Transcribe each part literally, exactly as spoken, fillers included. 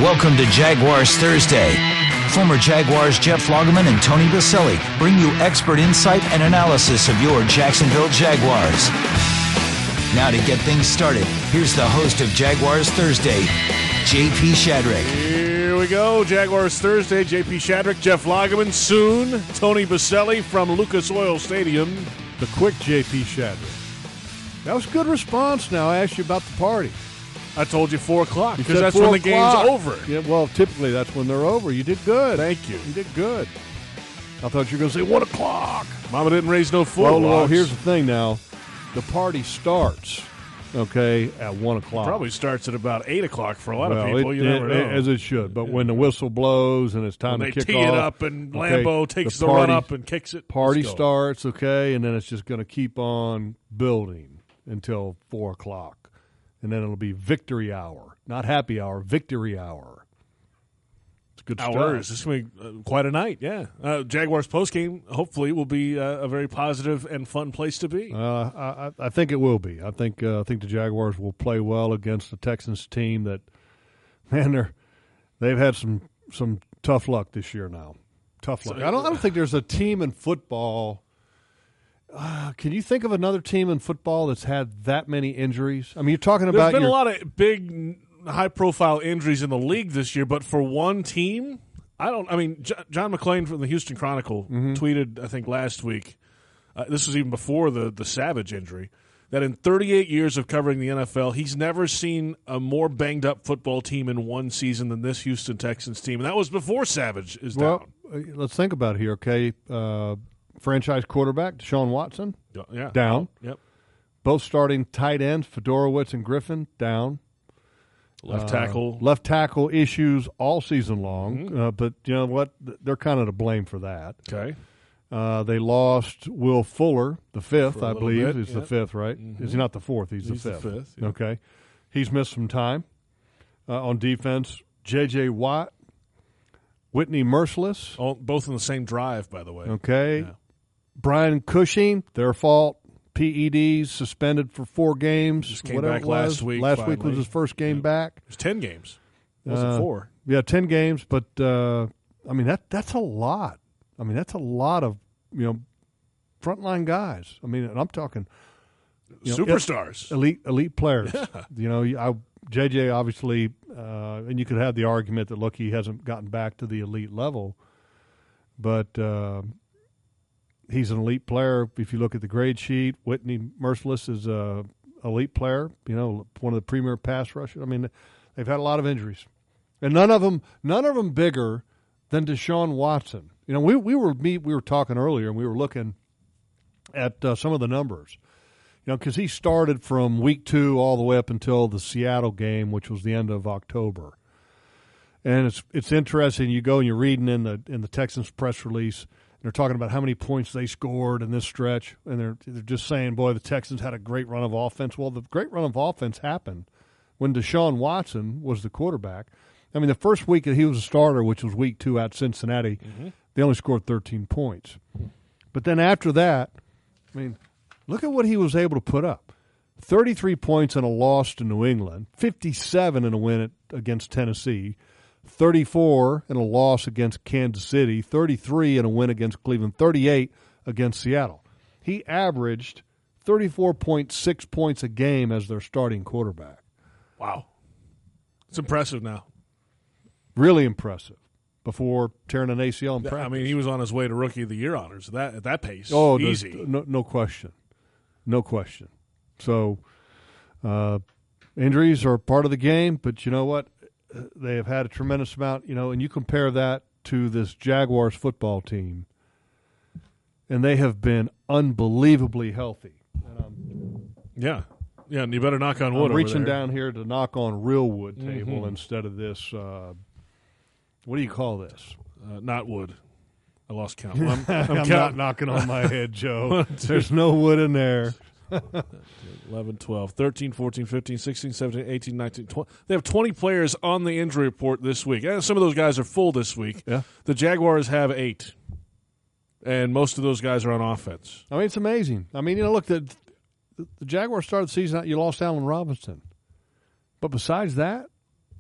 Welcome to Jaguars Thursday. Former Jaguars Jeff Lageman and Tony Baselli bring you expert insight and analysis of your Jacksonville Jaguars. Now to get things started, here's the host of Jaguars Thursday, J P Shadrick. Here we go, Jaguars Thursday, J P Shadrick, Jeff Lageman, soon Tony Baselli from Lucas Oil Stadium. The quick J P Shadrick. That was a good response now. I asked you about the party. I told you four o'clock You because said that's four when the o'clock. game's over. Yeah, well, typically that's when they're over. You did good. Thank you. You did good. I thought you were going to say one o'clock. Mama didn't raise no foot. Well, well, here's the thing now. The party starts, okay, at one o'clock. Probably starts at about eight o'clock for a lot well, of people. It, You never it, know. As it should. But when the whistle blows and it's time when to they kick tee off. it up and okay, Lambeau takes the, the party, run up and kicks it. Party Let's go. starts, okay, and then it's just going to keep on building until four o'clock. And then it'll be victory hour. Not happy hour, victory hour. It's good Hours. stuff. This is going to be uh, quite a night, yeah. Uh, Jaguars postgame, hopefully, will be uh, a very positive and fun place to be. Uh, I, I think it will be. I think uh, I think the Jaguars will play well against the Texans team that, man, they're they've had some some tough luck this year now. Tough luck. So, I don't. I don't think there's a team in football. Uh, can you think of another team in football that's had that many injuries? I mean, you're talking There's about been your, a lot of big, high-profile injuries in the league this year, but for one team, I don't. I mean, J- John McClain from the Houston Chronicle Mm-hmm. tweeted, I think last week. Uh, this was even before the the Savage injury. That in thirty-eight years of covering the N F L, he's never seen a more banged-up football team in one season than this Houston Texans team, and that was before Savage is well, down. uh, let's think about it here, okay? Uh, franchise quarterback Deshaun Watson Yeah, down. Yep. Both starting tight ends Fedorowicz and Griffin down. Left Uh, tackle. left tackle issues all season long, Mm-hmm. uh, but you know what? They're kind of to blame for that. Okay. Uh, they lost Will Fuller, the fifth, For a I little believe. bit, He's yeah. the fifth, right? Mhm. Is he not the fourth? He's, He's the the fifth. fifth, yeah. Okay. He's missed some time uh, on defense. J J. Watt, Whitney Merciless, All, both in the same drive, by the way. okay. Yeah. Brian Cushing, their fault. P E Ds, suspended for four games. Just came whatever back it was. last week, Last week finally. was his first game Yeah. back. It was ten games. Was it Uh, four? Yeah, ten games, but uh, I mean that that's a lot. I mean that's a lot of you know frontline guys. I mean, and I'm talking you know, Superstars. elite elite players. Yeah. You know, I, J J obviously, uh, and you could have the argument that look, he hasn't gotten back to the elite level, but uh, he's an elite player. If you look at the grade sheet, Whitney Merciless is a elite player. You know, one of the premier pass rushers. I mean, they've had a lot of injuries, and none of them, none of them bigger than Deshaun Watson. You know, we we were me we were talking earlier, and we were looking at uh, some of the numbers. You know, because he started from week two all the way up until the Seattle game, which was the end of October. And it's it's interesting. You go and you're reading in the in the Texans press release, and they're talking about how many points they scored in this stretch, and they're they're just saying, "Boy, the Texans had a great run of offense." Well, the great run of offense happened when Deshaun Watson was the quarterback. I mean, the first week that he was a starter, which was week two at Cincinnati, mm-hmm. they only scored thirteen points. But then after that, I mean, look at what he was able to put up. thirty-three points in a loss to New England, fifty-seven in a win at, against Tennessee, thirty-four in a loss against Kansas City, thirty-three in a win against Cleveland, thirty-eight against Seattle. He averaged thirty-four point six points a game as their starting quarterback. Wow. It's impressive now. Really impressive. Before tearing an A C L in practice. I mean, he was on his way to Rookie of the Year honors that, at that pace. Oh, easy. No, no question. No question. So uh, injuries are part of the game, but you know what? They have had a tremendous amount, you know, and you compare that to this Jaguars football team, and they have been unbelievably healthy. And I'm, Yeah. Yeah, and you better knock on wood I'm over reaching there. down here to knock on real wood table Mhm. instead of this, uh, what do you call this? Uh, not wood. I lost count. Well, I'm, I'm, I'm not counting. knocking on my head, Joe. One, two, There's no wood in there. eleven, twelve, thirteen, fourteen, fifteen, sixteen, seventeen, eighteen, nineteen, twenty. They have twenty players on the injury report this week. And some of those guys are full this week. Yeah. The Jaguars have eight. And most of those guys are on offense. I mean, it's amazing. I mean, you know, look, the, the Jaguars started the season out, you lost Allen Robinson. But besides that,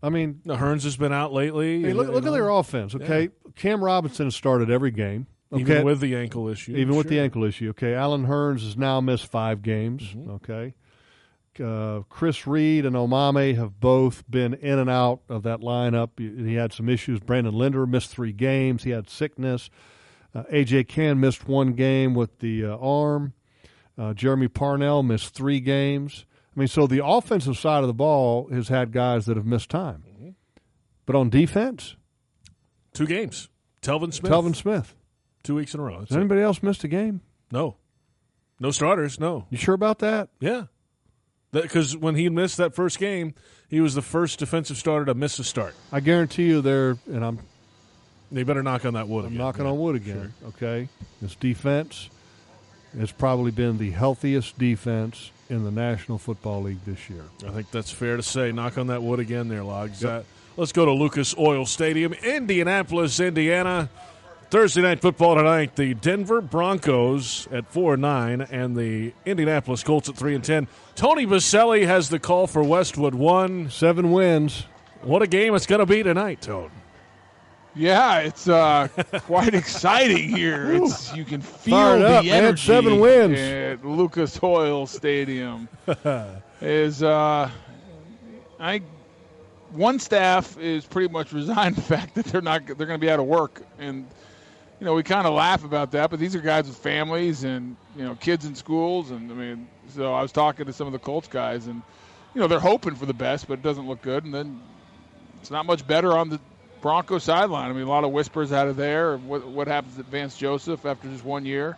I mean, no, Hearns has been out lately. Hey, look, look at their offense, okay? Yeah. Cam Robinson has started every game. Okay? Even with the ankle issue. Even sure. with the ankle issue, okay? Alan Hearns has now missed five games, mm-hmm. okay? Uh, Chris Reed and Omame have both been in and out of that lineup. He, he had some issues. Brandon Linder missed three games. He had sickness. Uh, A J. Cann missed one game with the uh, arm. Uh, Jeremy Parnell missed three games. I mean, so the offensive side of the ball has had guys that have missed time. Mm-hmm. But on defense? Two games. Telvin Smith. Telvin Smith. Two weeks in a row. That's Has anybody it. else missed a game? No. No starters, no. You sure about that? Yeah. Because when he missed that first game, he was the first defensive starter to miss a start. I guarantee you there, and I'm They better knock on that wood I'm again. knocking yeah. on wood again, sure. okay? This defense has probably been the healthiest defense in the National Football League this year. I think that's fair to say. Knock on that wood again there, Logs. Yep. Uh, let's go to Lucas Oil Stadium, Indianapolis, Indiana. Thursday night football tonight, the Denver Broncos at four and nine and the Indianapolis Colts at three and ten. Tony Baselli has the call for Westwood one. Seven wins. What a game it's going to be tonight, Tone. Yeah, it's uh, quite exciting here. It's, you can feel Fired the up, energy man. Seven wins at Lucas Oil Stadium. is uh, I one staff is pretty much resigned to the fact that they're not they're going to be out of work, and you know we kind of laugh about that. But these are guys with families and you know kids in schools, and I mean, so I was talking to some of the Colts guys, and you know they're hoping for the best, but it doesn't look good, and then it's not much better on the Bronco sideline. I mean, a lot of whispers out of there. What, what happens at Vance Joseph after just one year?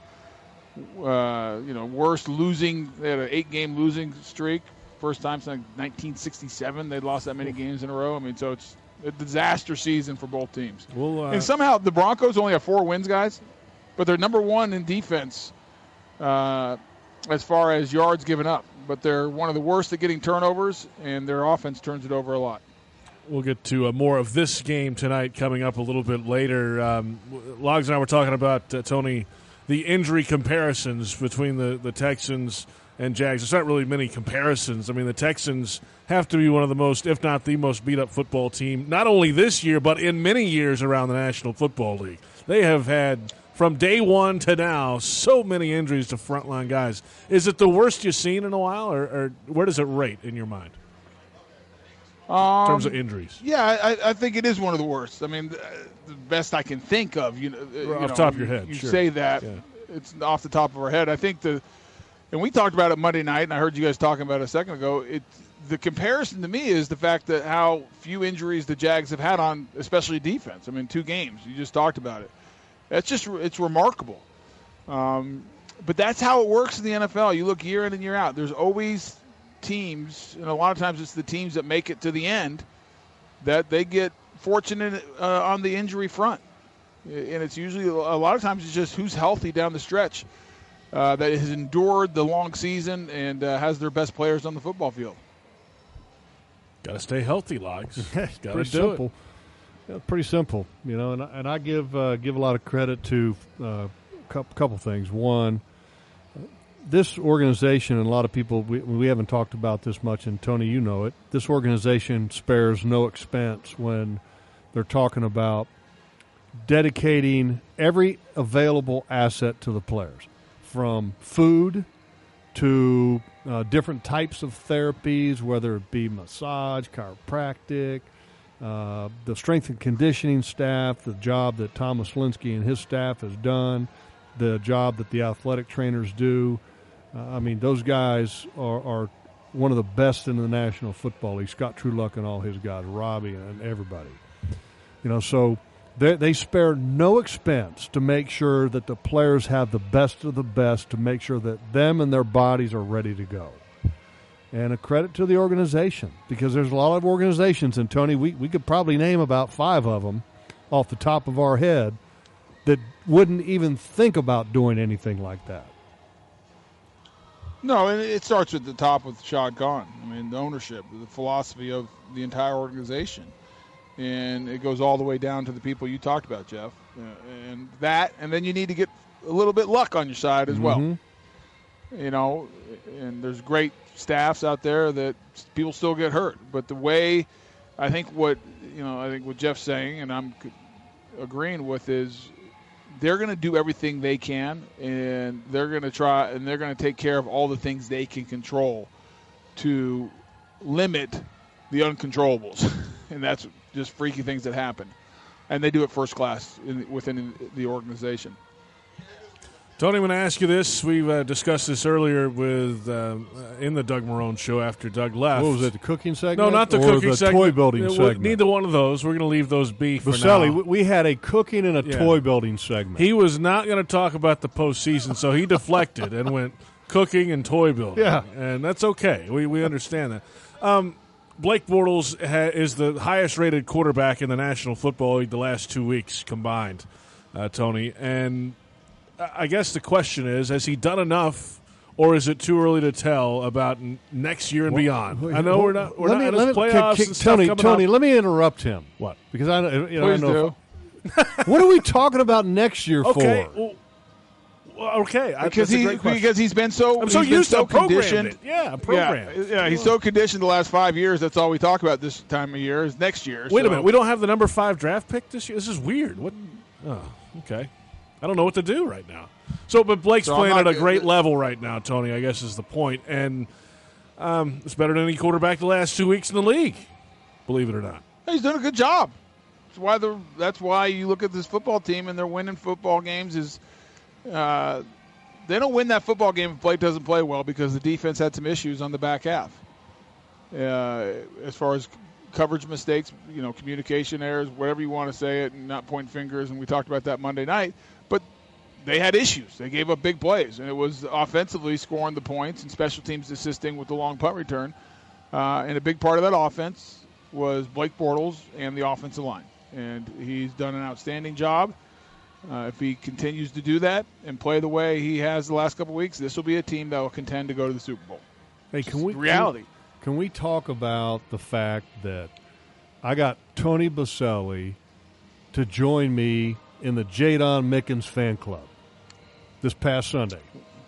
Uh, you know, worst losing. They had an eight-game losing streak. First time since nineteen sixty-seven they'd lost that many games in a row. I mean, so it's a disaster season for both teams. Well, uh, and somehow the Broncos only have four wins, guys, but they're number one in defense uh, as far as yards given up. But they're one of the worst at getting turnovers, and their offense turns it over a lot. We'll get to uh, more of this game tonight coming up a little bit later. Um, Logs and I were talking about, uh, Tony, the injury comparisons between the, the Texans and Jags. There's not really many comparisons. I mean, the Texans have to be one of the most, if not the most beat-up football team, not only this year, but in many years around the National Football League. They have had, from day one to now, so many injuries to frontline guys. Is it the worst you've seen in a while, or, or where does it rate in your mind? Um, in terms of injuries. Yeah, I, I think it is one of the worst. I mean, the, the best I can think of. You know, off you the know, top of your head. You Sure. say that. Yeah. It's off the top of our head. I think the, and we talked about it Monday night, and I heard you guys talking about it a second ago. It, the comparison to me is the fact that how few injuries the Jags have had on, especially defense. I mean, two games. You just talked about it. That's just, it's remarkable. Um, but that's how it works in the N F L. You look year in and year out. There's always teams, and a lot of times it's the teams that make it to the end that they get fortunate uh, on the injury front. And it's usually, a lot of times it's just who's healthy down the stretch uh, that has endured the long season and uh, has their best players on the football field. Got to stay healthy, Logs. Got to pretty do simple. it. Yeah, pretty simple, you know. And I, and I give uh, give a lot of credit to a uh, couple, couple things. One, this organization, and a lot of people, we, we haven't talked about this much, and Tony, you know it. This organization spares no expense when they're talking about dedicating every available asset to the players, from food to uh, different types of therapies, whether it be massage, chiropractic, uh, the strength and conditioning staff, the job that Thomas Linsky and his staff has done, the job that the athletic trainers do. Uh, I mean, those guys are, are one of the best in the National Football League. Scott Trueluck and all his guys, Robbie and everybody. You know, so they, they spare no expense to make sure that the players have the best of the best, to make sure that them and their bodies are ready to go. And a credit to the organization, because there's a lot of organizations, and Tony, we, we could probably name about five of them off the top of our head that wouldn't even think about doing anything like that. No, and it starts at the top with Shad Khan. I mean, the ownership, the philosophy of the entire organization. And it goes all the way down to the people you talked about, Jeff. Uh, and that, and then you need to get a little bit luck on your side as well. Mm-hmm. You know, and there's great staffs out there that people still get hurt. But the way I think what you know, I think what Jeff's saying, and I'm agreeing with, is they're going to do everything they can, and they're going to try, and they're going to take care of all the things they can control to limit the uncontrollables, and that's just freaky things that happen, and they do it first class in, within the organization. Tony, I'm going to ask you this. We've uh, discussed this earlier with uh, in the Doug Marrone show after Doug left. What was it, the cooking segment? No, not the or cooking the segment. toy building Uh, segment. Neither one of those. We're going to leave those be for Baselli, now. we had a cooking and a Yeah. toy building segment. He was not going to talk about the postseason, so he deflected and went cooking and toy building. Yeah. And that's okay. We we understand that. Um, Blake Bortles ha- is the highest-rated quarterback in the National Football League the last two weeks combined, uh, Tony. And I guess the question is, has he done enough, or is it too early to tell about n- next year and Well, beyond? well, I know well, we're not we're let not me- in let this me- playoffs can- and stuff Tony, coming Tony, up. let me interrupt him. What? Because I, you know, Please I know. do. What are we talking about next year Okay. for? Well, well, okay. I- Because that's a he great question. because he's been so I'm so he's been used so to programmed conditioned. it. Yeah, I'm programmed. Yeah, yeah, he's so conditioned the last five years. That's all we talk about this time of year is next year. Wait so. a minute. We don't have the number five draft pick this year? This is weird. What? Oh, okay. I don't know what to do right now. So, but Blake's So I'm playing not- at a great level right now, Tony, I guess is the point. And um, it's better than any quarterback the last two weeks in the league, believe it or not. He's done a good job. That's why the that's why you look at this football team and they're winning football games. Is uh, they don't win that football game if Blake doesn't play well because the defense had some issues on the back half. Uh, as far as coverage mistakes, you know, communication errors, whatever you want to say it, and not point fingers. And we talked about that Monday night. But they had issues. They gave up big plays, and it was offensively scoring the points and special teams assisting with the long punt return. Uh, and a big part of that offense was Blake Bortles and the offensive line. And he's done an outstanding job. Uh, if he continues to do that and play the way he has the last couple of weeks, this will be a team that will contend to go to the Super Bowl. Hey, can we reality. Can, can we talk about the fact that I got Tony Baselli to join me in the Jadon Mickens fan club this past Sunday?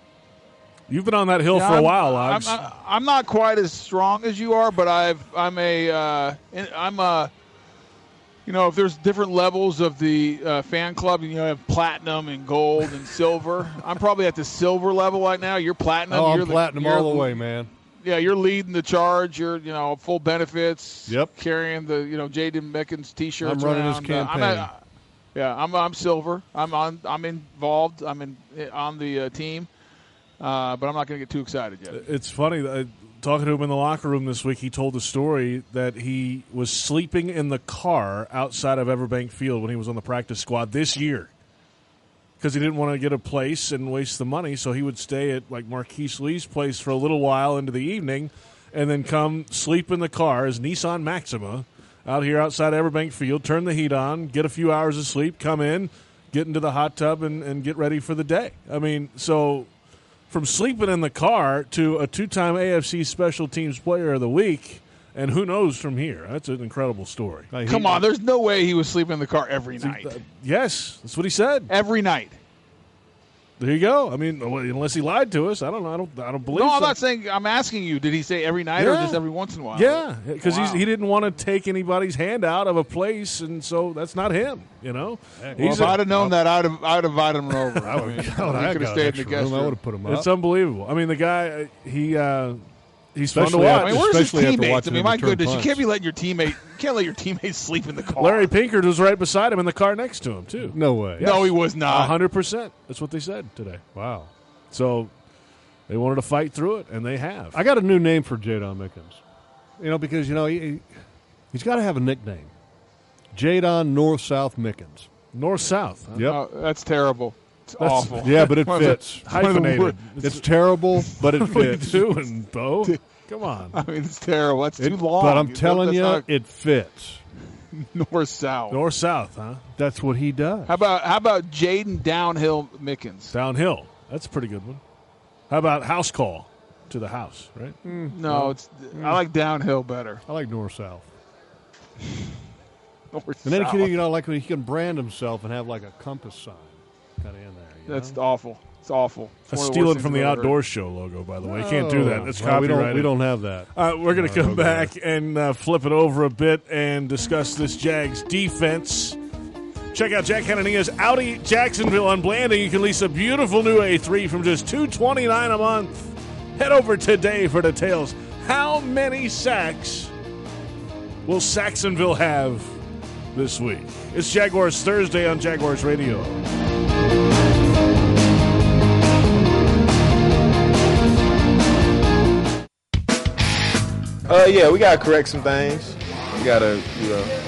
You've been on that hill Yeah, for a I'm- while, I'm, Logs. I'm, I'm not quite as strong as you are, but I've I'm a uh, in- I'm a you know if there's different levels of the uh, fan club, you know, have platinum and gold and silver. I'm probably at the silver level right now. You're platinum. Oh, you're I'm the- platinum you're all the way, man. Yeah, you're leading the charge. You're you know full benefits. Yep. Carrying the you know Jaden Mickens T-shirts. I'm running his around. Uh, I'm campaign. at- yeah, I'm I'm silver. I'm on. I'm involved. I'm in on the uh, team. Uh, but I'm not going to get too excited yet. It's funny. Uh, talking to him in the locker room this week, he told the story that he was sleeping in the car outside of Everbank Field when he was on the practice squad this year because he didn't want to get a place and waste the money. So he would stay at like Marquise Lee's place for a little while into the evening and then come sleep in the car, his Nissan Maxima, out here outside Everbank Field, turn the heat on, get a few hours of sleep, come in, get into the hot tub, and, and get ready for the day. I mean, so from sleeping in the car to a two-time A F C Special Teams Player of the Week, and who knows from here. That's an incredible story. Hey, he- Come on, there's no way he was sleeping in the car every night. Yes, that's what he said. Every night. There you go. I mean, unless he lied to us, I don't know. I don't. I don't believe. No, I'm so. not saying. I'm asking you. Did he say every night or Yeah. just every once in a while? Yeah, because Wow. he didn't want to take anybody's hand out of a place, and so that's not him. You know, Well, he's if a- I'd have known that, I'd have, I'd have invited him over. I would, I mean, God, he I could got have an stayed in the extra guest room. I would room. have put him up. it's unbelievable. I mean, the guy he uh, he's fun to Especially watch. I mean, where's his Especially after teammates? I watching mean, him my return goodness, you punts. can't be letting your teammate, you can't let your teammates sleep in the car. Larry Pinkard was right beside him in the car next to him too. No way. No, he was A not. hundred percent. That's what they said today. Wow. So they wanted to fight through it, and they have. I got a new name for Jadon Mickens. You know, because, you know, he, he's got to have a nickname. Jadon North-South Mickens. North-South. Huh? Yep. Oh, that's terrible. It's That's- awful. Yeah, but it One of the- fits. one of the Hyphenated. wor- It's terrible, but it What are you fits. doing, Bo? Come on. I mean, it's terrible. That's It- too long. But I'm That's telling you, not it fits. north south. North-South, huh? That's what he does. How about how about Jaden Downhill Mickens? Downhill. That's a pretty good one. How about house call to the house, right? No, it's I like Downhill better. I like North-South. North And then he south. can, you know, like he can brand himself and have like a compass sign kind of in there. That's know? awful. It's awful. It's That's stealing from the Outdoor Show logo, by the way. You can't do that. That's well, copyrighted. We don't, we don't have that. Uh, we're going to no, come back and uh, flip it over a bit and discuss this Jags defense. Check out Jack Hanania's Audi Jacksonville on Blanding. You can lease a beautiful new A three from just two hundred twenty-nine dollars a month. Head over today for details. How many sacks will Saxonville have this week? It's Jaguars Thursday on Jaguars Radio. Uh, yeah, we gotta correct some things. We gotta, you know,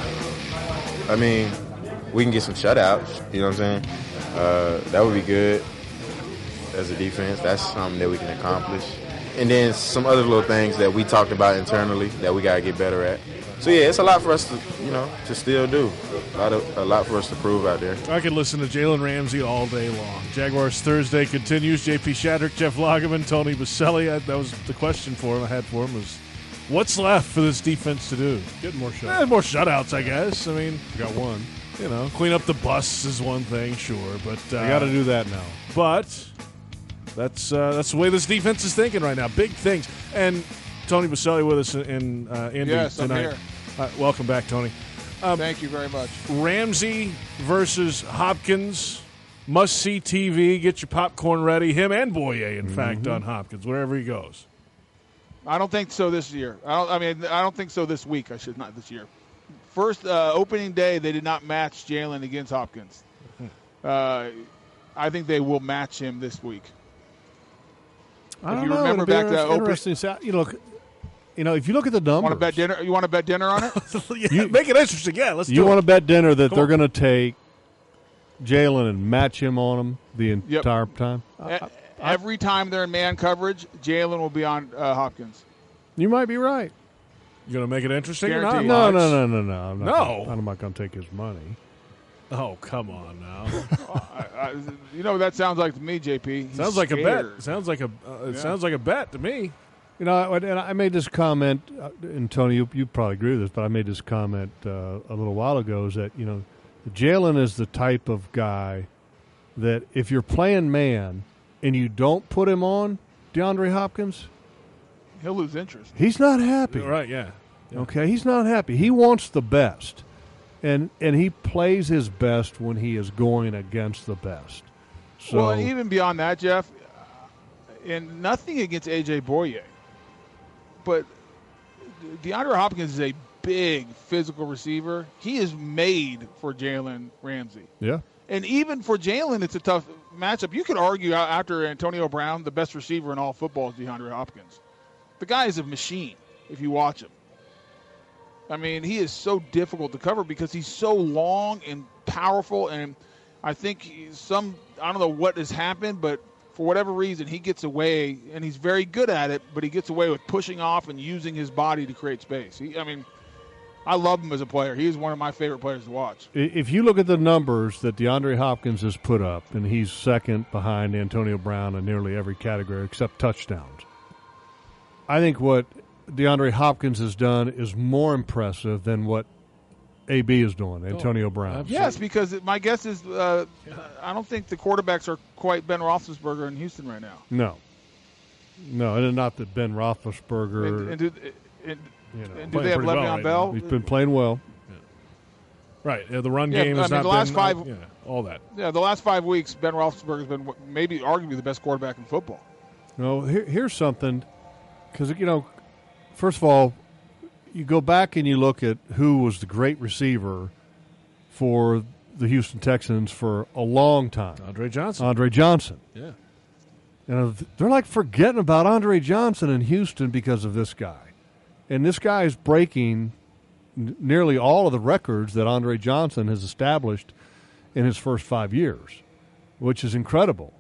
I mean, we can get some shutouts. You know what I'm saying? Uh, that would be good as a defense. That's something that we can accomplish. And then some other little things that we talked about internally that we gotta get better at. So yeah, it's a lot for us to, you know, to still do. A lot of, a lot for us to prove out there. I could listen to Jalen Ramsey all day long. Jaguars Thursday continues. J P Shadrick, Jeff Lageman, Tony Baselli. I, that was the question for him. I had for him was, what's left for this defense to do? Get more shutouts. Eh, more shutouts, I guess. I mean, we got one. You know, clean up the bus is one thing, sure, but uh, we got to do that now. But that's uh, that's the way this defense is thinking right now. Big things. And Tony Baselli with us in uh, Indy yes, tonight. I'm here. Uh, welcome back, Tony. Um, Thank you very much. Ramsey versus Hopkins. Must see T V. Get your popcorn ready. Him and Boye, in mm-hmm. fact, on Hopkins, wherever he goes. I don't think so this year. I don't. I mean, I don't think so this week. I should not this year. First uh, opening day, they did not match Jalen against Hopkins. Uh, I think they will match him this week. I don't if you know. remember back to that interesting. Open- you know, you know, if you look at the numbers, want to bet dinner? You want to bet dinner on it? yeah, you, make it interesting. Yeah, let's. You do want it. to bet dinner that Come they're on. going to take Jalen and match him on him the entire yep. time? I, I, Every time they're in man coverage, Jalen will be on uh, Hopkins. You might be right. You going to make it interesting Guaranteed. or not? No, no, no, no, no. I'm not No. Gonna, I'm not going to take his money. Oh, come on now. I, I, you know what that sounds like to me, J P. He's sounds like scared. a bet. Sounds like a. Uh, it Yeah. sounds like a bet to me. You know, and I made this comment, uh, and Tony, you, you probably agree with this, but I made this comment uh, a little while ago, is that, you know, Jalen is the type of guy that if you're playing man and you don't put him on DeAndre Hopkins, he'll lose interest. He's not happy. Right, yeah. yeah. Okay, he's not happy. He wants the best, and and he plays his best when he is going against the best. So, well, and even beyond that, Jeff, and nothing against A J Boye, but DeAndre Hopkins is a big physical receiver. He is made for Jalen Ramsey. Yeah. And even for Jalen, it's a tough matchup. You could argue after Antonio Brown, the best receiver in all football is DeAndre Hopkins. The guy is a machine if you watch him. I mean, he is so difficult to cover because he's so long and powerful. And I think some, I don't know what has happened, but for whatever reason, he gets away, and he's very good at it, but he gets away with pushing off and using his body to create space. He, I mean, I love him as a player. He is one of my favorite players to watch. If you look at the numbers that DeAndre Hopkins has put up, and he's second behind Antonio Brown in nearly every category except touchdowns, I think what DeAndre Hopkins has done is more impressive than what A B is doing, Antonio oh, Brown. Absolutely. Yes, because my guess is uh, I don't think the quarterbacks are quite Ben Roethlisberger in Houston right now. No. No, and not that Ben Roethlisberger. And, and do, and, you know, and do they have Le'Veon well right Bell? He's been playing well. Yeah. Right. Yeah, the run Yeah, game I has mean, not the last been, five- uh, yeah, all that. Yeah, the last five weeks, Ben Roethlisberger has been maybe arguably the best quarterback in football. No, here, here's something, because, you know, first of all, you go back and you look at who was the great receiver for the Houston Texans for a long time. Andre Johnson. Andre Johnson. Yeah. You know, they're like forgetting about Andre Johnson in Houston because of this guy. And this guy is breaking n- nearly all of the records that Andre Johnson has established in his first five years, which is incredible.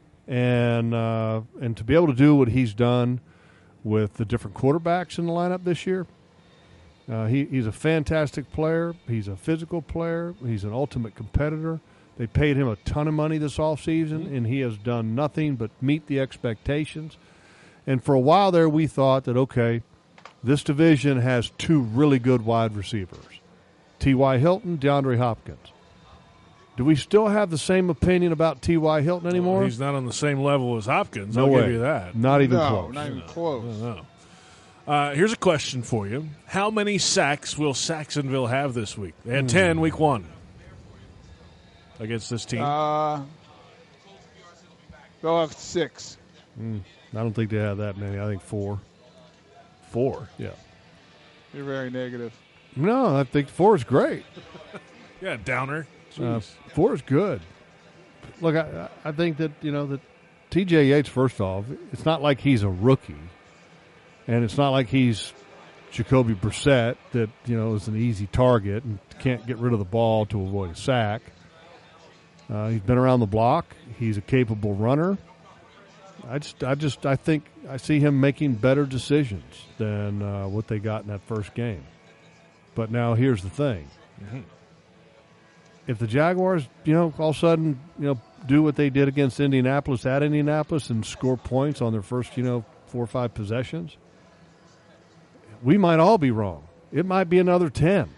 And uh, and to be able to do what he's done with the different quarterbacks in the lineup this year, uh, he, he's a fantastic player. He's a physical player. He's an ultimate competitor. They paid him a ton of money this offseason, mm-hmm. and he has done nothing but meet the expectations. And for a while there, we thought that, okay, this division has two really good wide receivers, T Y. Hilton, DeAndre Hopkins. Do we still have the same opinion about T Y. Hilton anymore? Well, he's not on the same level as Hopkins. No I'll way. give you that. Not even no, close. not even No, close. no. Uh, here's a question for you. How many sacks will Saxonville have this week? They had Hmm. ten week one against this team. Uh, they'll have six. I don't think they have that many. I think four. Four. Yeah. You're very negative. No, I think four is great. Yeah, downer. Uh, Jeez. four is good. Look, I, I think that, you know, that T J Yates, first off, it's not like he's a rookie. And it's not like he's Jacoby Brissett that, you know, is an easy target and can't get rid of the ball to avoid a sack. Uh, he's been around the block. He's a capable runner. I just, I just, I think I see him making better decisions than uh, what they got in that first game. But now here's the thing. Mm-hmm. If the Jaguars, you know, all of a sudden, you know, do what they did against Indianapolis at Indianapolis and score points on their first, you know, four or five possessions, we might all be wrong. It might be another ten.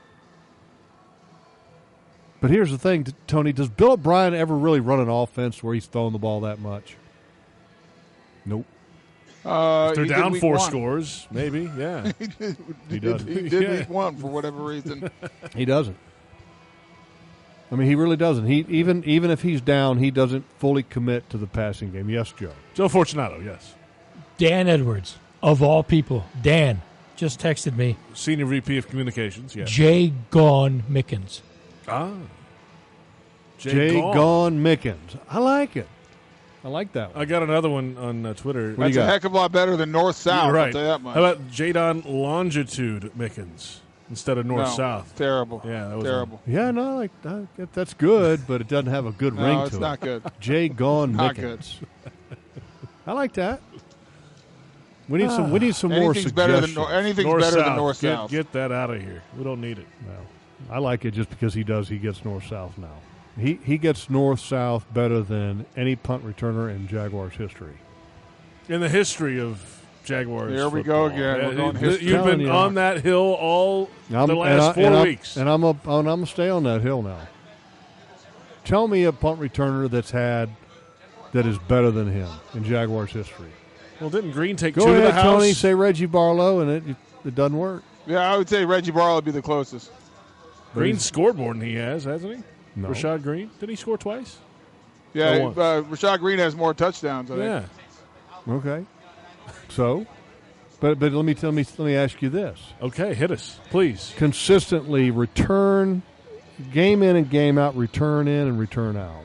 But here's the thing, Tony. Does Bill O'Brien ever really run an offense where he's throwing the ball that much? Nope. Uh, They're he did down week four one. scores, maybe. Yeah. he did, He does. He did Yeah. week one for whatever reason. He doesn't. I mean, he really doesn't. He even even if he's down, he doesn't fully commit to the passing game. Yes, Joe. Joe Fortunato, yes. Dan Edwards, of all people, Dan just texted me. Senior V P of Communications, yes. Jay Gone Mickens. Ah. Jay, Gone. Gone Mickens. I like it. I like that one. I got another one on uh, Twitter. What do That's you a got? heck of a lot better than north-south, You're right. I'll tell you that much. How about Jadon Longitude Mickens instead of No, north-south? Terrible. Yeah, that was terrible. Yeah, no, like that, that's good, but it doesn't have a good ring No, to it's it. not good. Jay Gone Not Mickens. I like that. We need Ah. some. We need some more Anything's better than suggestions. nor- anything's North-south. better than north-south. Get, get that out of here. We don't need it. No, I like it just because he does. He gets north south now. He he gets north south better than any punt returner in Jaguars history. In the history of Jaguars There we football. go again. We're Yeah, going you- history. You've been Telling you. on that hill all I'm- the and last I- four and I'm- weeks. and I'm a, and I'm gonna stay on that hill now. Tell me a punt returner that's had that is better than him in Jaguars history. well, didn't Green take Go two to ahead, the house? Tony. Say Reggie Barlow, and it it doesn't work. Yeah, I would say Reggie Barlow would be the closest. Green scored more than he has, hasn't he? No. Rashad Green? Did he score twice? Yeah, Go on. uh, Rashad Green has more touchdowns, I think. Yeah. Okay. So, but but let me tell me let me ask you this: Okay, hit us, please. consistently return, game in and game out, return in and return out.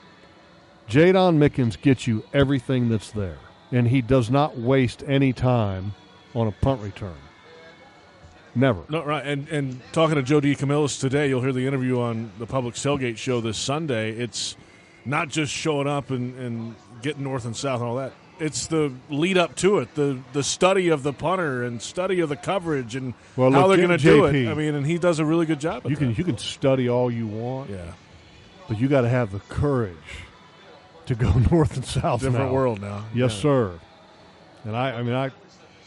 Jadon Mickens gets you everything that's there, and he does not waste any time on a punt return. Never. No, right, and and talking to Joe DeCamillis today, you'll hear the interview on the Public Tailgate show this Sunday. It's not just showing up and, and getting north and south and all that. It's the lead up to it, the the study of the punter and study of the coverage and Well, how look, they're going to J- do JP, it. I mean, and he does a really good job. At You can that. you can study all you want, yeah, but you got to have the courage to go north and south. different now. world now. Yes, Yeah. sir. And I, I mean, I,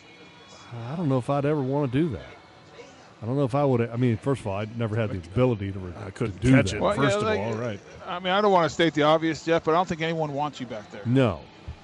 I don't know if I'd ever want to do that. I don't know if I would. I mean, first of all, I never had the ability to. Re- I couldn't to do catch that. it. Well, first yeah, of like- all, right? I mean, I don't want to state the obvious, Jeff, but I don't think anyone wants you back there. No.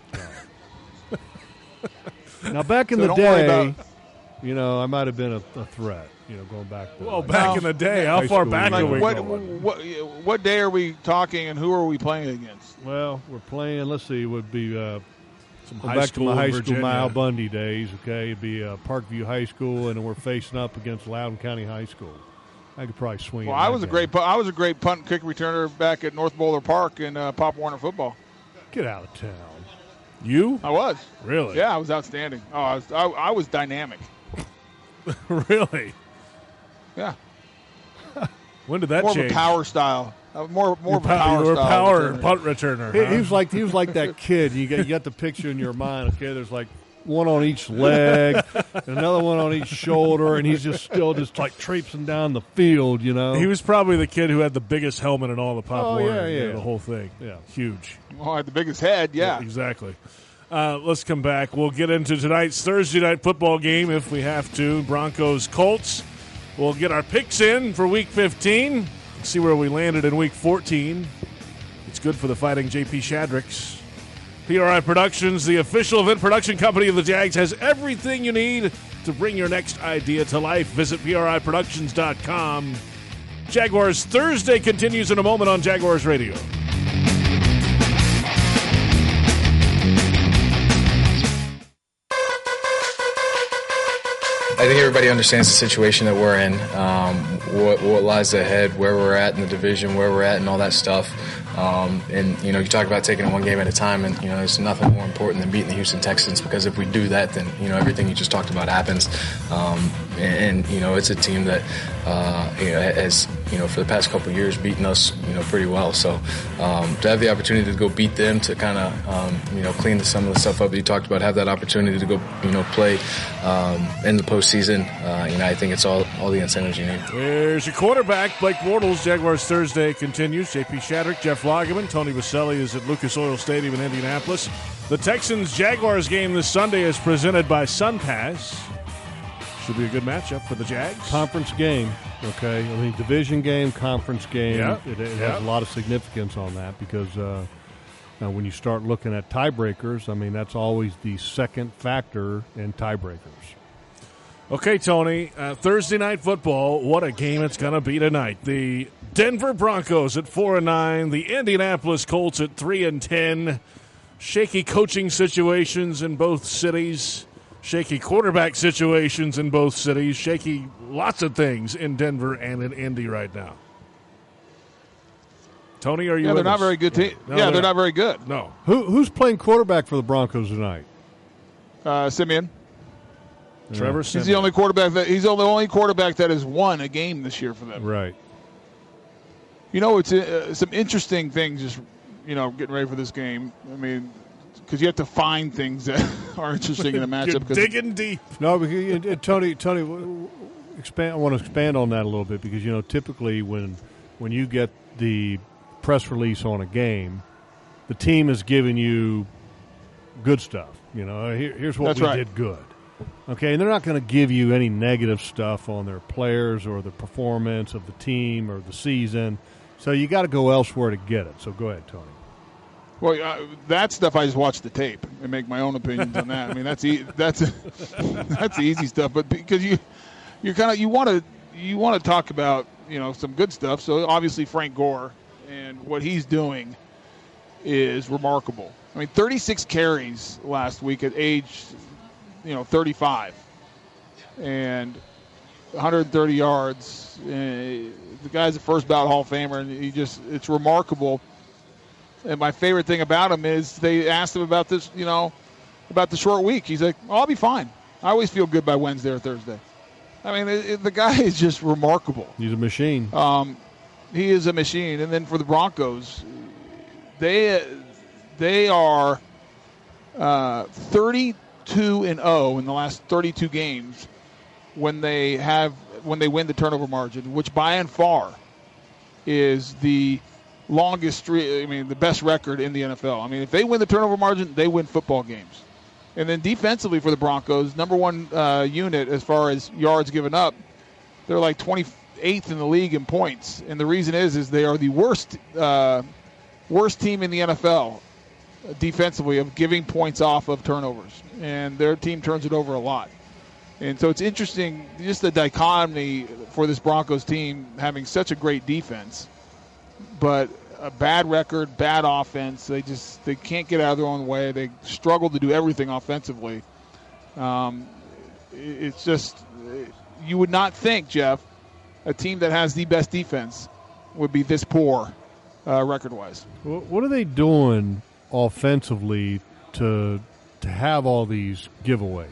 no. Now, back in So the don't worry day, about- you know, I might have been a, a threat. You know, going back. To Well, like, back Now- in the day, how High far school back years. are we Like, what, going? what what day are we talking, and who are we playing against? well, we're playing. Let's see, it would be uh, Some Go high back school to my high in school, Virginia. my Al Bundy days. Okay, it'd be uh, Parkview High School, and we're facing up against Loudoun County High School. I could probably swing. Well, in I that was a game. great pu- I was a great punt and kick returner back at North Boulder Park in uh, Pop Warner football. Get out of town. You I was. really? Yeah, I was outstanding. Oh, I was I, I was dynamic. really. Yeah, When did that more change? of a power style. Uh, more more You're of a pow- power you were a style. power returner. punt returner. He, huh? he was like he was like that kid. You got you got the picture in your mind. Okay, there's like one on each leg, and another one on each shoulder, and he's just still just like traipsing down the field. You know, He was probably the kid who had the biggest helmet in all the Pop Oh, Warner. yeah, yeah. The whole thing. Yeah. Huge. Oh, I had the biggest head. Yeah. Exactly. Uh, let's come back. We'll get into tonight's Thursday night football game if we have to. Broncos Colts. We'll get our picks in for Week fifteen. see where we landed in Week fourteen. It's good for the Fighting J P Shadricks. P R I Productions, the official event production company of the Jags, has everything you need to bring your next idea to life. Visit P R I productions dot com. Jaguars Thursday continues in a moment on Jaguars Radio. I think everybody understands the situation that we're in, um, what, what lies ahead, where we're at in the division, where we're at, and all that stuff. Um, and, you know, you talk about taking it one game at a time, and, you know, there's nothing more important than beating the Houston Texans, because if we do that, then, you know, everything you just talked about happens. Um, and, and, you know, it's a team that, uh, you know, has, you know, for the past couple of years beaten us, you know, pretty well. So um, to have the opportunity to go beat them, to kind of, um, you know, clean some of the stuff up that you talked about, have that opportunity to go, you know, play um, in the postseason, uh, you know, I think it's all, all the incentives you need. There's your quarterback, Blake Bortles. Jaguars Thursday continues. J P Shadrick, Jeff Lageman, Tony Baselli is at Lucas Oil Stadium in Indianapolis. The Texans-Jaguars game this Sunday is presented by SunPass. Should be a good matchup for the Jags. Conference game, okay? I mean, division game, conference game. Yep. It, it Yep. has a lot of significance on that because uh, now when you start looking at tiebreakers, I mean, that's always the second factor in tiebreakers. Okay, Tony, uh, Thursday night football, what a game it's going to be tonight. The Denver Broncos at four and nine, the Indianapolis Colts at three and ten. Shaky coaching situations in both cities, shaky quarterback situations in both cities, shaky lots of things in Denver and in Indy right now. Tony, are you? Yeah, they're with not us? very good team. No, yeah, they're they're not. not very good. No. Who who's playing quarterback for the Broncos tonight? Uh, Simeon. Trevor He's Siemian. the only quarterback that he's the only quarterback that has won a game this year for them. Right. You know, it's uh, some interesting things. Just you know, getting ready for this game. I mean, because you have to find things that are interesting in the matchup. You're Because digging deep. No, because, uh, uh, Tony, Tony, w- w- expand. I want to expand on that a little bit because you know, typically when when you get the press release on a game, the team is giving you good stuff. You know, Here, here's what That's we right. did good. Okay, and they're not going to give you any negative stuff on their players or the performance of the team or the season. So you got to go elsewhere to get it. So go ahead, Tony. well, uh, that stuff I just watch the tape and make my own opinions on that. I mean, that's e- that's that's the easy stuff. But because you you kind of you want to you want to talk about you know some good stuff. So obviously Frank Gore and what he's doing is remarkable. I mean, thirty-six carries last week at age you know thirty-five, and one hundred thirty yards. Uh, the guy's a first ballot Hall of Famer, and he just—it's remarkable. And my favorite thing about him is they asked him about this, you know, about the short week. He's like, oh, "I'll be fine. I always feel good by Wednesday or Thursday." I mean, it, it, the guy is just remarkable. He's a machine. Um, he is a machine. And then for the Broncos, they they are uh, thirty-two and oh in the last thirty-two games when they have when they win the turnover margin, which by and far is the longest streak. I mean, the best record in the N F L. I mean, if they win the turnover margin, they win football games. And then defensively for the Broncos, number one uh, unit as far as yards given up, they're like twenty-eighth in the league in points. And the reason is, is they are the worst, uh, worst team in the N F L defensively of giving points off of turnovers. And their team turns it over a lot. And so it's interesting, just the dichotomy for this Broncos team having such a great defense, but a bad record, bad offense. They just they can't get out of their own way. They struggle to do everything offensively. Um, it's just you would not think, Jeff, a team that has the best defense would be this poor uh, record-wise. What are they doing offensively to to have all these giveaways?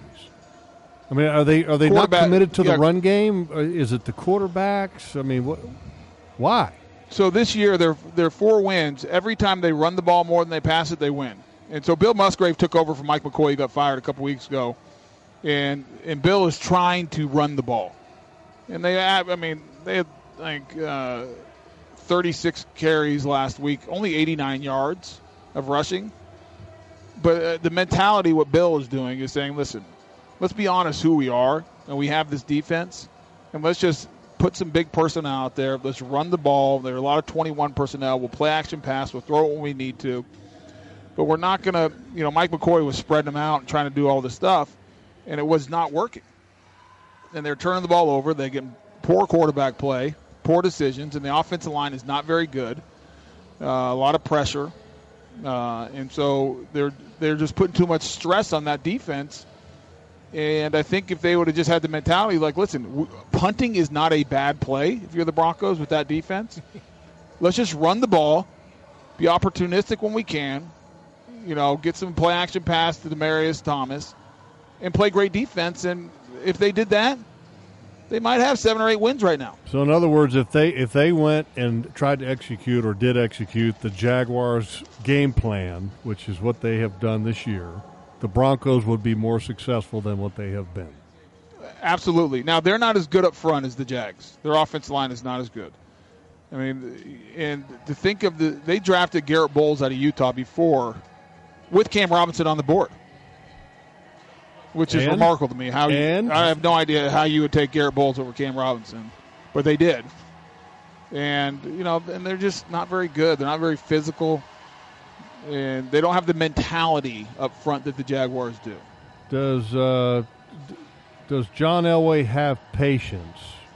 I mean, are they are they not committed to the yeah. run game? Is it the quarterbacks? I mean, what? Why? So this year, they're, they're four wins. Every time they run the ball more than they pass it, they win. And so Bill Musgrave took over from Mike McCoy. He got fired a couple weeks ago. And and Bill is trying to run the ball. And they have, I mean, they had, like, uh, thirty-six carries last week, only eighty-nine yards of rushing. But uh, the mentality, what Bill is doing is saying, listen, let's be honest who we are, and we have this defense, and let's just put some big personnel out there. Let's run the ball. There are a lot of twenty-one personnel. We'll play action pass. We'll throw it when we need to. But we're not going to, you know, Mike McCoy was spreading them out and trying to do all this stuff, and it was not working. And they're turning the ball over. They get poor quarterback play, poor decisions, and the offensive line is not very good. Uh, a lot of pressure. Uh, and so they're they're just putting too much stress on that defense. And I think if they would have just had the mentality, like, listen, w- punting is not a bad play if you're the Broncos with that defense. Let's just run the ball, be opportunistic when we can, you know, get some play action pass to Demaryius Thomas, and play great defense. And if they did that, they might have seven or eight wins right now. So in other words, if they if they went and tried to execute or did execute the Jaguars' game plan, which is what they have done this year, the Broncos would be more successful than what they have been. Absolutely. Now, they're not as good up front as the Jags. Their offensive line is not as good. I mean, and to think of the – they drafted Garrett Bowles out of Utah before with Cam Robinson on the board, which is and, remarkable to me. How you, and, I have no idea how you would take Garrett Bowles over Cam Robinson, but they did. And, you know, and they're just not very good. They're not very physical. And they don't have the mentality up front that the Jaguars do. Does uh, d- does John Elway have patience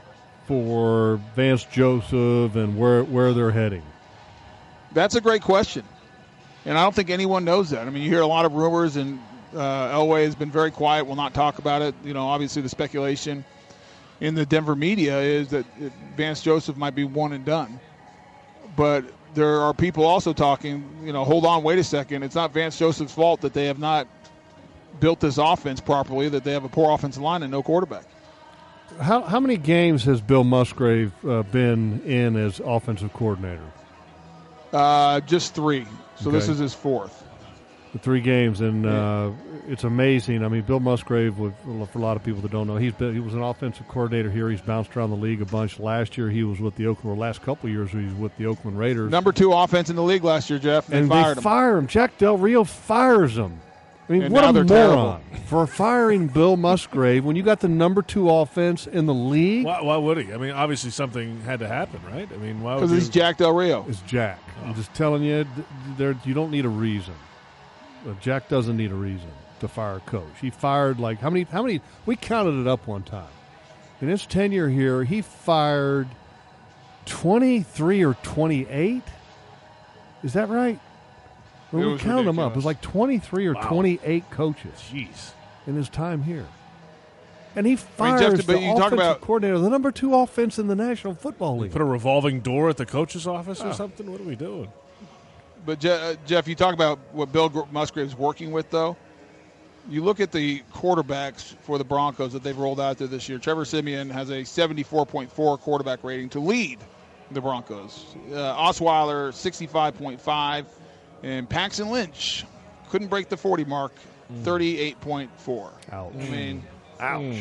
for Vance Joseph and where where they're heading? That's a great question, and I don't think anyone knows that. I mean, you hear a lot of rumors, and uh, Elway has been very quiet, will not talk about it. You know, obviously the speculation in the Denver media is that Vance Joseph might be one and done, but there are people also talking, you know, hold on, wait a second. It's not Vance Joseph's fault that they have not built this offense properly, that they have a poor offensive line and no quarterback. How how many games has Bill Musgrave uh, been in as offensive coordinator? Uh, just three. So Okay. this is his fourth. The three games, and uh, it's amazing. I mean, Bill Musgrave, with, for a lot of people that don't know, he's been, he was an offensive coordinator here. He's bounced around the league a bunch. Last year, he was with the Oakland. Or last couple of years, he was with the Oakland Raiders. Number two offense in the league last year, Jeff. And, and they fired they him. fire him. Jack Del Rio fires him. I mean, And what now a they're moron terrible. for firing Bill Musgrave when you got the number two offense in the league. Why, why would he? I mean, obviously something had to happen, right? I mean, why would Because you? it's Jack Del Rio. It's Jack. Oh. I'm just telling you, th- there you don't need a reason. Uh, Jack doesn't need a reason to fire a coach. He fired like how many? How many? We counted it up one time. In his tenure here, he fired twenty-three or twenty-eight. Is that right? When It we was counted them up, it was ridiculous. like twenty-three or Wow. twenty-eight coaches Jeez. in his time here. And he I fires mean, Jeff, the but you talk offensive about- coordinator, the number two offense in the National Football League. Put a revolving door at the coach's office or something? What are we doing? But, Je- uh, Jeff, you talk about what Bill Gr- Musgrave's working with, though. You look at the quarterbacks for the Broncos that they've rolled out there this year. Trevor Siemian has a seventy-four point four quarterback rating to lead the Broncos. Uh, Osweiler, sixty-five point five. And Paxton Lynch couldn't break the forty mark, thirty-eight point four. Ouch. I mean, Ouch.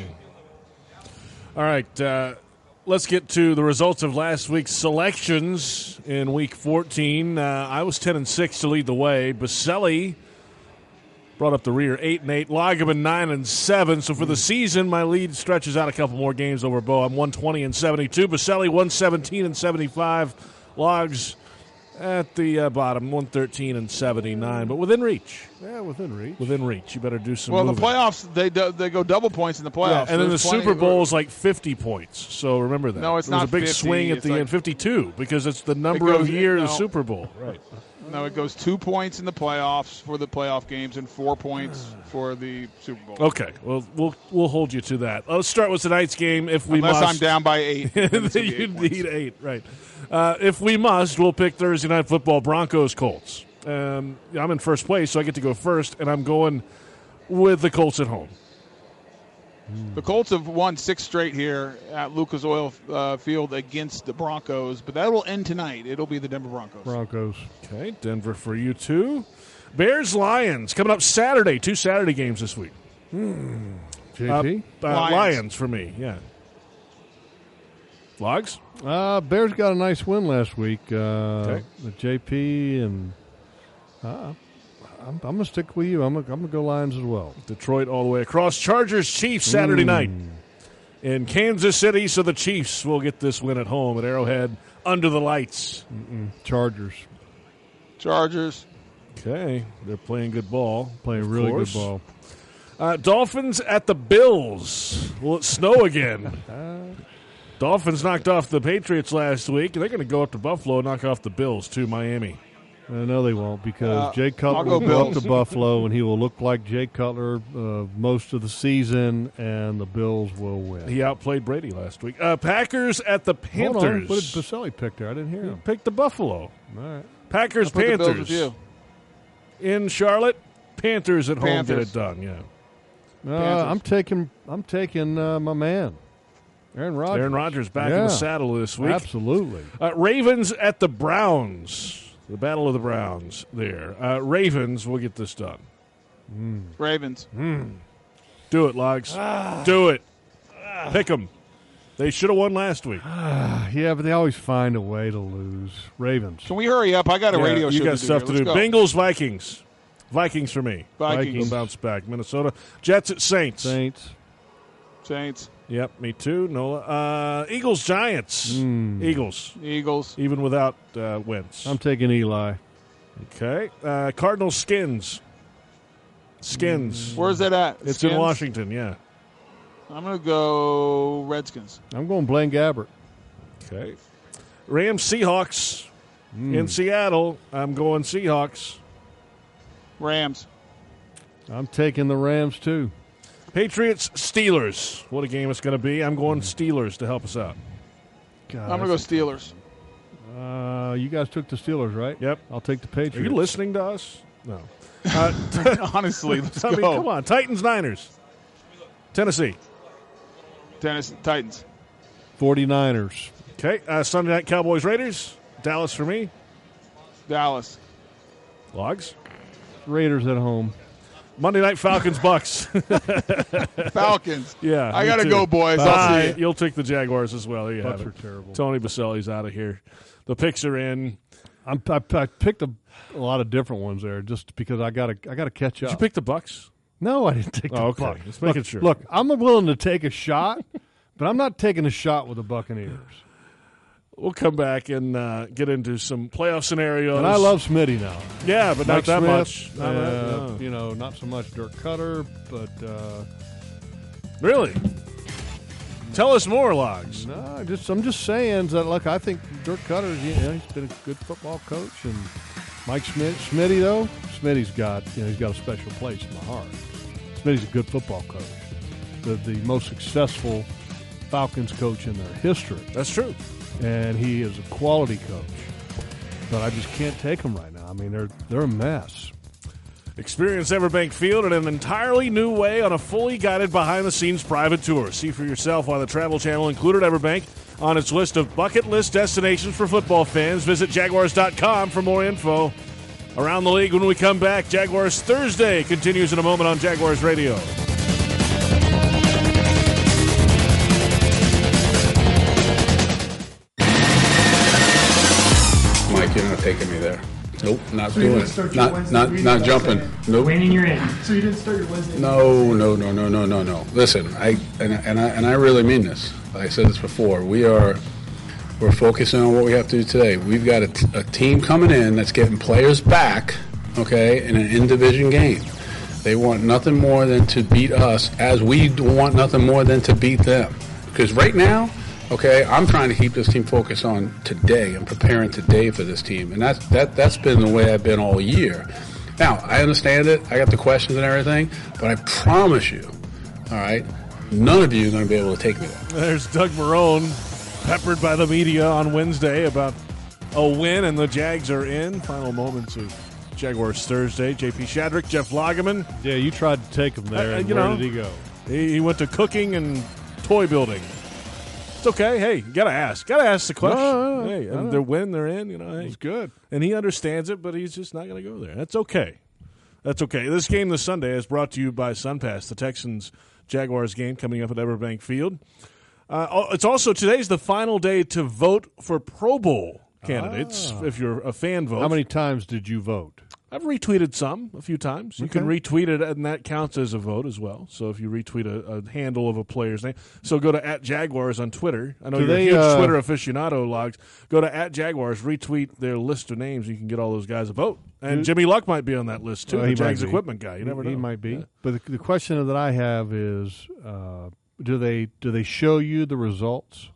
All right, uh, let's get to the results of last week's selections in Week fourteen. Uh, I was ten and six to lead the way. Baselli brought up the rear, eight and eight. Lagerman nine and seven. So for the season, my lead stretches out a couple more games over Bo. I'm one twenty and seventy-two. Baselli one seventeen and seventy-five. Logs at the uh, bottom, one thirteen and seventy-nine, but within reach. Yeah, within reach. Within reach. You better do some. well, moving. the playoffs, they do, they go double points in the playoffs. Yeah, and then the There's plenty Super of- Bowl is like fifty points. So remember that. No, it's there was not a big fifty, swing at it's the like- end, fifty-two, because it's the number goes- of years no. the Super Bowl. Right. No, it goes two points in the playoffs for the playoff games and four points for the Super Bowl. Okay. Well, we'll we'll hold you to that. Let's start with tonight's game. If we Unless must, I'm down by eight. then it's gonna be you eight points. need eight, right? Uh, if we must, we'll pick Thursday Night Football Broncos Colts. Um, I'm in first place, so I get to go first, and I'm going with the Colts at home. The Colts have won six straight here at Lucas Oil uh, Field against the Broncos, but that will end tonight. It'll be the Denver Broncos. Broncos. Okay, Denver for you too. Bears Lions coming up Saturday. Two Saturday games this week. J Uh, P? uh, Lions. Lions for me. Yeah. Logs. Uh, Bears got a nice win last week. Uh, Okay. With J P and uh, I'm, I'm going to stick with you. I'm going to go Lions as well. Detroit all the way across. Chargers Chiefs Saturday Mm. night in Kansas City, so the Chiefs will get this win at home at Arrowhead under the lights. Mm-mm. Chargers. Chargers. Okay, they're playing good ball. Playing really course. good ball. Uh, Dolphins at the Bills. Will it snow again? Dolphins knocked off the Patriots last week. They're going to go up to Buffalo and knock off the Bills to Miami. Uh, no, they won't, because Uh, Jay Cutler I'll go will go up Bills. to Buffalo, and he will look like Jay Cutler uh, most of the season, and the Bills will win. He outplayed Brady last week. Uh, Packers at the Panthers. Hold on. What did Baselli pick there? I didn't hear He him. picked the Buffalo. All right. Packers, I'll put the Bills Panthers. with you. In Charlotte, Panthers at home get Panthers. it done, yeah. Uh, Panthers. I'm taking I'm taking uh, my man, Aaron Rodgers. Aaron Rodgers back in Yeah. the saddle this week. Absolutely. Uh, Ravens at the Browns. The Battle of the Browns there. Uh, Ravens will get this done. Ravens. Do it, Logs. Ah. Do it. Pick them. They should have won last week. Yeah, but they always find a way to lose. Ravens. Can we hurry up? I got a Yeah, radio you show got to stuff do. to here. do. Let's go. Bengals, Vikings. Vikings for me. Vikings. They'll bounce back. Minnesota. Jets at Saints. Saints. Saints. Yep, me too. Nola. Uh, Eagles, Giants. Eagles, Eagles. even without uh, Wentz. I'm taking Eli. Okay. Uh, Cardinals, Skins. Skins. Where's that at? It's Skins? in Washington, yeah. I'm going to go Redskins. I'm going Blaine Gabbert. Okay. Rams, Seahawks in Seattle. I'm going Seahawks. Rams. I'm taking the Rams too. Patriots, Steelers. What a game it's going to be. I'm going Steelers to help us out. God, I'm going to go Steelers. Uh, you guys took the Steelers, right? Yep. I'll take the Patriots. Are you listening to us? No. Uh, Honestly, let's I go. mean, come on. Titans, Niners. Tennessee. Tennessee Titans. 49ers. Okay. Uh, Sunday night, Cowboys, Raiders. Dallas for me. Dallas. Logs. Raiders at home. Monday night, Falcons, Bucks. Falcons. Yeah. I me got to too. go, boys. I'll Bye. see you. You'll take the Jaguars as well. There you Bucks have are it. terrible. Tony Baselli's out of here. The picks are in. I'm, I, I picked a, a lot of different ones there just because I got to I got to catch up. Did you pick the Bucks? No, I didn't take the Oh, okay. Bucs. Just making look, sure. Look, I'm willing to take a shot, but I'm not taking a shot with the Buccaneers. We'll come back and uh, get into some playoff scenarios. And I love Smitty now. Yeah, but not Mike that Smith, much. Not uh, that- no. You know, not so much Dirk Cutter, but uh, Really? Tell us more, Logs. no, just I'm just saying that. Look, I think Dirk Cutter, you know, he's been a good football coach, and Mike Smith, Smitty though, Smitty's got you know he's got a special place in my heart. Smitty's a good football coach, the the most successful Falcons coach in their history. That's true. And he is a quality coach. But I just can't take them right now. I mean, they're they're a mess. Experience Everbank Field in an entirely new way on a fully guided behind-the-scenes private tour. See for yourself why the Travel Channel included Everbank on its list of bucket list destinations for football fans. Visit Jaguars dot com for more info. Around the league when we come back. Jaguars Thursday continues in a moment on Jaguars Radio. Mike, you're not taking me there. Nope, not So you doing didn't start it. your Not Wednesday not meeting not that jumping. day? Nope. Winning, you're in. So you didn't start your Wednesday? No, no, no, no, no, no, no. Listen, I and, and I and I really mean this. I said this before. We are we're focusing on what we have to do today. We've got a, t- a team coming in that's getting players back, okay, in an in-division game. They want nothing more than to beat us, as we want nothing more than to beat them. Because right now, okay, I'm trying to keep this team focused on today. I'm preparing today for this team, and that's that that's been the way I've been all year. Now, I understand it. I got the questions and everything, but I promise you, all right, none of you are going to be able to take me there. There's Doug Marrone, peppered by the media on Wednesday about a win, and the Jags are in. Final moments of Jaguars Thursday. J P Shadrick, Jeff Lageman. Yeah, you tried to take him there. Uh, and you where know, did he go? He, he went to cooking and toy building. It's okay. Hey, you gotta ask. Gotta ask the question. No, no, no, hey, no, and no. they're win, they're in. You know, hey. It's good. And he understands it, but he's just not going to go there. That's okay. That's okay. This game this Sunday is brought to you by SunPass, the Texans-Jaguars game coming up at Everbank Field. Uh, it's also, today's the final day to vote for Pro Bowl candidates, Ah. if you're a fan vote. How many times did you vote? I've retweeted some a few times. You Okay. can retweet it, and that counts as a vote as well. So if you retweet a, a handle of a player's name, so go to at Jaguars on Twitter. I know Do you're they, a huge uh, Twitter aficionado, Logs. Go to at Jaguars, retweet their list of names. You can get all those guys a vote. And Do- Jimmy Luck might be on that list too. Uh, the he Jags might be. equipment guy. You never he, know. He might be. Yeah. But the, the question that I have is, uh, do they do they show you the results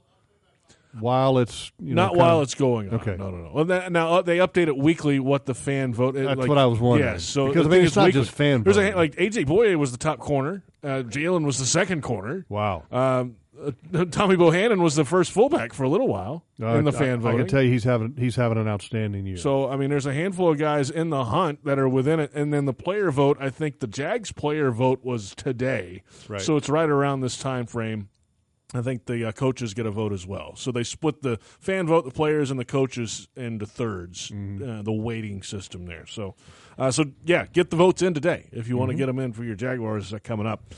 while it's you know, Not kinda- while it's going on. Okay. No, no, no. Well, that, now uh, they update it weekly. What the fan vote? it, That's like, what I was wondering. Yes. So Because, the I mean, thing it's is not weekly. just fan There's a, voting. like A J Boye was the top corner. Uh, Jalen was the second corner. Wow. Um, uh, Tommy Bohannon was the first fullback for a little while Uh, in the I- fan I, voting. can tell you he's having he's having an outstanding year. So I mean, there's a handful of guys in the hunt that are within it, and then the player vote. I think the Jags player vote was today, Right. so it's right around this time frame. I think the uh, coaches get a vote as well. So they split the fan vote, the players, and the coaches into thirds. Uh, the weighting system there. So, uh, so yeah, get the votes in today if you want to get them in for your Jaguars uh, coming up.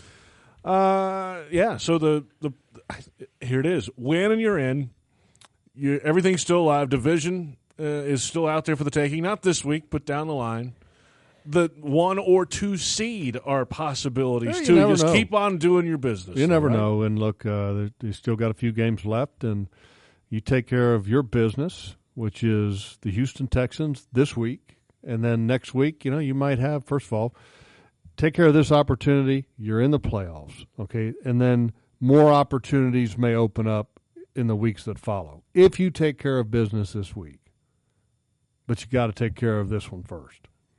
Uh, yeah. So the the here it is. Win and you're in. You everything's still alive. Division uh, is still out there for the taking. Not this week, but down the line. The one or two seed are possibilities Yeah, you too. never Just know. keep on doing your business. you never right? know. And look, uh, they- they still got a few games left, and you take care of your business, which is the Houston Texans this week, and then next week, you know, you might have first of all, take care of this opportunity. You're in the playoffs, okay, and then more opportunities may open up in the weeks that follow if you take care of business this week. But you got to take care of this one first.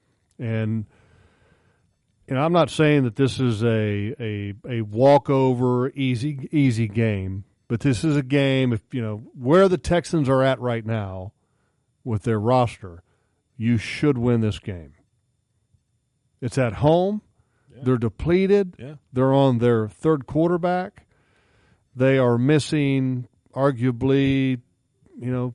And you know, I'm not saying that this is a a a walkover, easy easy game, but this is a game. If you know where the Texans are at right now with their roster, you should win this game. It's at home. Yeah. They're depleted. Yeah. They're on their third quarterback. They are missing, arguably, you know,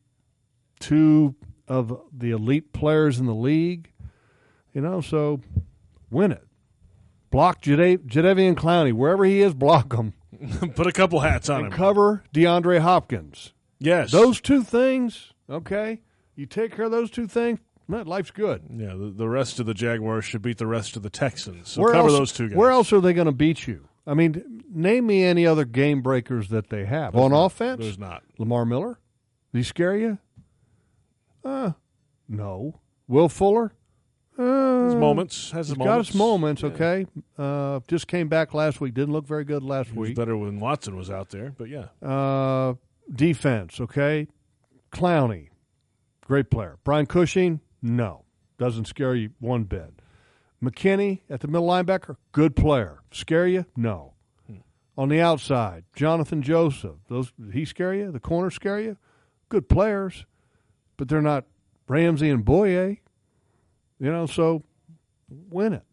two of the elite players in the league. You know, so win it. Block Jade- Jadeveon Clowney. Wherever he is, block him. Put a couple hats on And him. cover DeAndre Hopkins. Yes. Those two things, okay, you take care of those two things, man, life's good. Yeah, the, the rest of the Jaguars should beat the rest of the Texans. So where cover else, those two guys. Where else are they going to beat you? I mean, name me any other game breakers that they have. There's On not. offense? There's not. Lamar Miller? Did he scare you? Uh, no. Will Fuller? Uh, His moments. Has his he's moments. got his moments, Yeah. okay. Uh, just came back last week. Didn't look very good last He was week. better when Watson was out there, but yeah. Uh, defense, okay. Clowney, great player. Brian Cushing, no. Doesn't scare you one bit. McKinney at the middle linebacker, good player. Scare you? No. Hmm. On the outside, Jonathan Joseph, those did he scare you? The corner scare you? Good players, but they're not Ramsey and Boye. You know, so win it.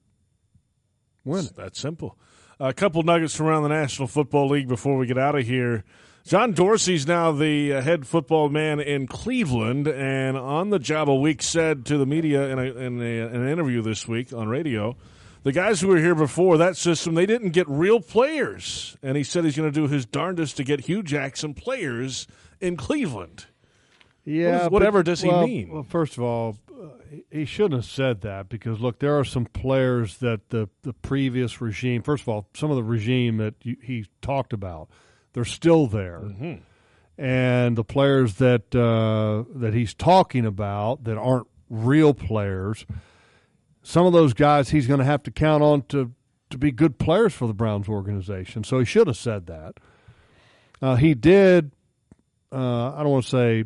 Win It's it. that simple. A couple nuggets from around the National Football League before we get out of here. John Dorsey's now the uh, head football man in Cleveland, and on the job a week said to the media in, a, in, a, in an interview this week on radio, the guys who were here before that system, they didn't get real players. And he said he's going to do his darndest to get Hugh Jackson players in Cleveland. Yeah, What is- but- whatever does he well- mean? Well, first of all, uh, he- he shouldn't have said that because look, there are some players that the the previous regime. First of all, some of the regime that you, he talked about, they're still there, Mm-hmm. and the players that uh, that he's talking about that aren't real players. Some of those guys he's going to have to count on to to be good players for the Browns organization. So he should have said that. Uh, he did. Uh, I don't want to say.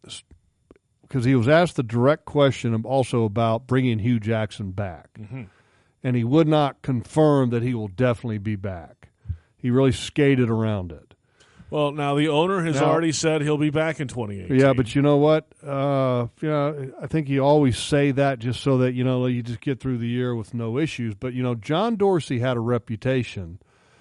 Because he was asked the direct question also about bringing Hugh Jackson back. Mm-hmm. And he would not confirm that he will definitely be back. He really skated around it. Well, now the owner has Now- already said he'll be back in twenty eighteen. Yeah, but you know what? Uh, you know, I think you always say that just so that, you know, you just get through the year with no issues. But, you know, John Dorsey had a reputation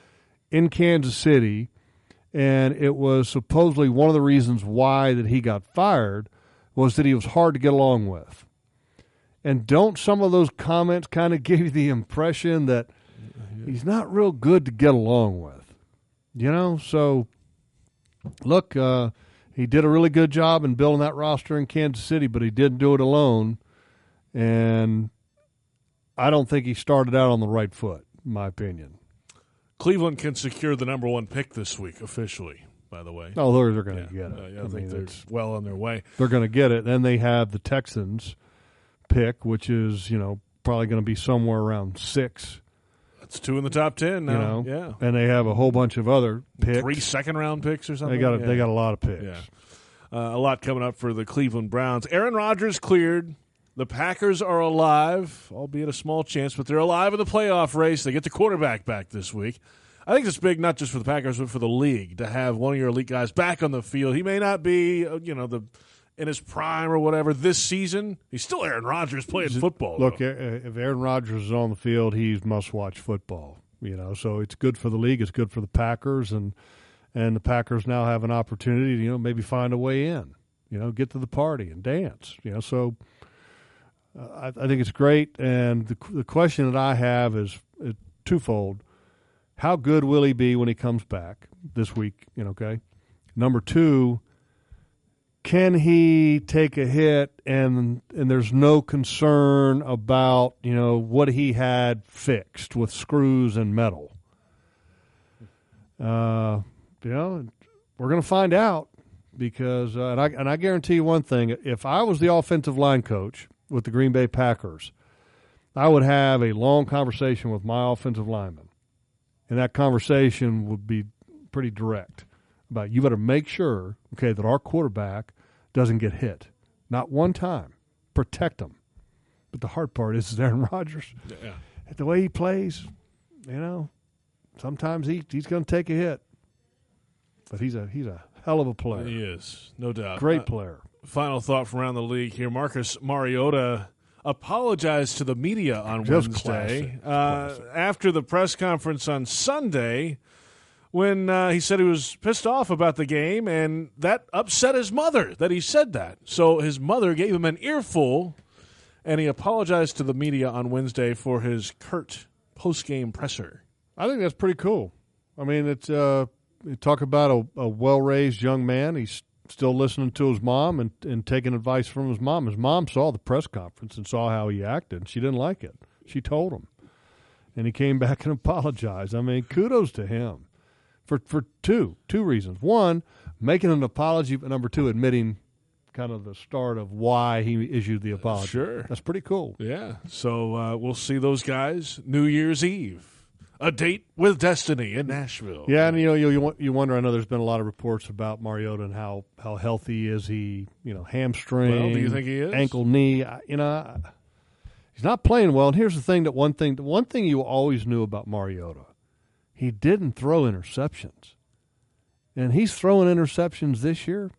in Kansas City, and it was supposedly one of the reasons why that he got fired was that he was hard to get along with. And don't some of those comments kind of give you the impression that he's not real good to get along with? You know, so look, uh, he did a really good job in building that roster in Kansas City, but he didn't do it alone. And I don't think he started out on the right foot, in my opinion. Cleveland can secure the number one pick this week officially, by the way. Oh, they're, they're going to yeah. get it. Uh, yeah, I, I think mean, they're well on their way. They're going to get it. Then they have the Texans pick, which is, you know, probably going to be somewhere around six. That's two in the top ten now. You know? Yeah. And they have a whole bunch of other picks. Three second-round picks or something? They got a, yeah. they got a lot of picks. Yeah. Uh, a lot coming up for the Cleveland Browns. Aaron Rodgers cleared. The Packers are alive, albeit a small chance, but they're alive in the playoff race. They get the quarterback back this week. I think it's big not just for the Packers, but for the league to have one of your elite guys back on the field. He may not be, you know, the in his prime or whatever this season. He's still Aaron Rodgers playing football. Look, though. if Aaron Rodgers is on the field, he's must-watch football. You know, so it's good for the league. It's good for the Packers, and and the Packers now have an opportunity to, you know, maybe find a way in. You know, get to the party and dance. You know, so uh, I, I think it's great. And the the question that I have is uh, twofold: how good will he be when he comes back this week? You know, okay. Number two, can he take a hit and and there's no concern about, you know, what he had fixed with screws and metal? Uh, you know, we're going to find out because uh, and I and I guarantee you one thing: if I was the offensive line coach with the Green Bay Packers, I would have a long conversation with my offensive lineman, and that conversation would be pretty direct about, you better make sure, okay, that our quarterback doesn't get hit. Not one time. Protect him. But the hard part is, is Aaron Rodgers. Yeah. The way he plays, you know, sometimes he he's going to take a hit. But he's a he's a hell of a player. He is, no doubt. Great uh, player. Final thought from around the league here. Marcus Mariota apologized to the media on Just Wednesday classic. uh, after the press conference on Sunday, when uh, he said he was pissed off about the game, and that upset his mother that he said that. So his mother gave him an earful, and he apologized to the media on Wednesday for his curt post-game presser. I think that's pretty cool. I mean, it's uh, you talk about a, a well-raised young man. He's still listening to his mom and, and taking advice from his mom. His mom saw the press conference and saw how he acted, and she didn't like it. She told him. And he came back and apologized. I mean, kudos to him. For for two, two reasons. One, making an apology, but number two, admitting kind of the start of why he issued the apology. Sure. That's pretty cool. Yeah. So uh, we'll see those guys New Year's Eve. A date with destiny in Nashville. Yeah, and you know, you you, you wonder, I know there's been a lot of reports about Mariota and how, how healthy is he, you know, hamstring. Well, do you think he is? Ankle, knee. You know, he's not playing well. And here's the thing that one thing, the one thing you always knew about Mariota, he didn't throw interceptions. And he's throwing interceptions this year.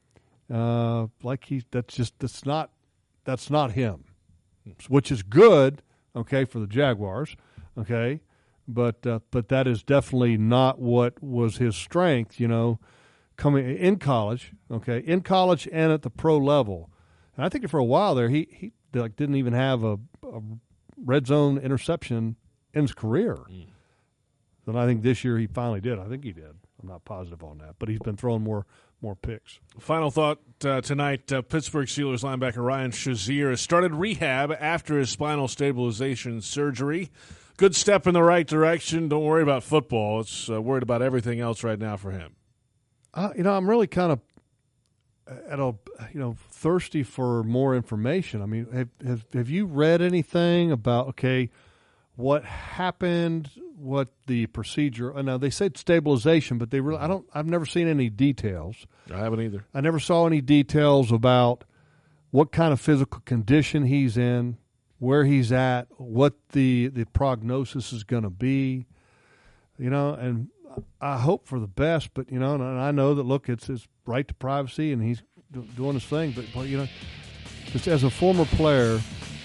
Uh, like he that's just that's not that's not him. Which is good, okay, for the Jaguars, okay? But uh, but that is definitely not what was his strength, you know, coming in college, okay? In college and at the pro level. And I think for a while there he he like didn't even have a, a red zone interception in his career. Mm. And I think this year he finally did. I think he did. I'm not positive on that, but he's been throwing more more picks. Final thought uh, tonight, uh, Pittsburgh Steelers linebacker Ryan Shazier has started rehab after his spinal stabilization surgery. Good step in the right direction. Don't worry about football. It's uh, worried about everything else right now for him. Uh, you know, I'm really kind of at a you know thirsty for more information. I mean, have have, have you read anything about okay, what happened? What the procedure? Uh, now they said stabilization, but they really I don't. I've never seen any details. I haven't either. I never saw any details about what kind of physical condition he's in, where he's at, what the the prognosis is going to be. You know, and I hope for the best, but you know, and I know that look, it's his right to privacy, and he's doing his thing. But, but you know, just as a former player,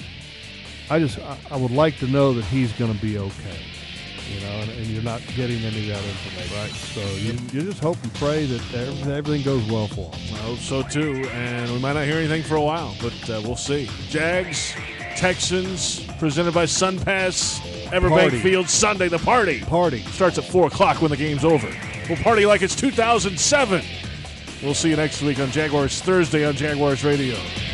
I just I, I would like to know that he's going to be okay. You know, and, and you're not getting any of that information. Right. So you, you just hope and pray that everything goes well for him. I hope so, too. And we might not hear anything for a while, but uh, we'll see. Jags, Texans, presented by SunPass, Everbank Party. Field, Sunday. The party. Party. Starts at four o'clock when the game's over. We'll party like it's two thousand seven. We'll see you next week on Jaguars Thursday on Jaguars Radio.